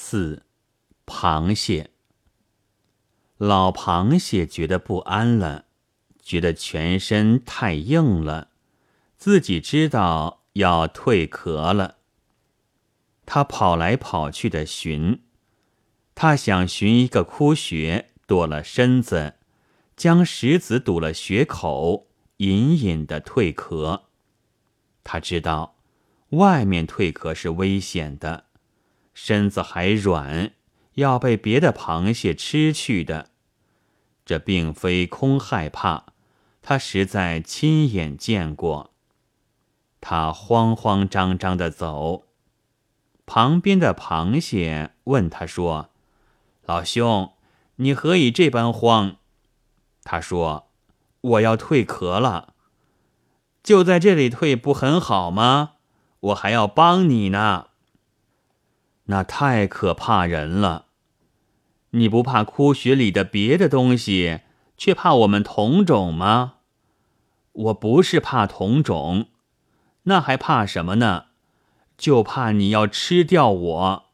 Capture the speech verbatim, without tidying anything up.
四、螃蟹。老螃蟹觉得不安了，觉得全身太硬了，自己知道要蜕壳了。他跑来跑去的寻，他想寻一个窟穴，躲了身子，将石子堵了穴口，隐隐的蜕壳。他知道外面蜕壳是危险的，身子还软，要被别的螃蟹吃去的。这并非空害怕，他实在亲眼见过。他慌慌张张地走，旁边的螃蟹问他说：老兄，你何以这般慌？他说：我要蜕壳了。就在这里蜕不很好吗？我还要帮你呢。那太可怕人了。你不怕窟穴里的别的东西，却怕我们同种吗？我不是怕同种，那还怕什么呢？就怕你要吃掉我。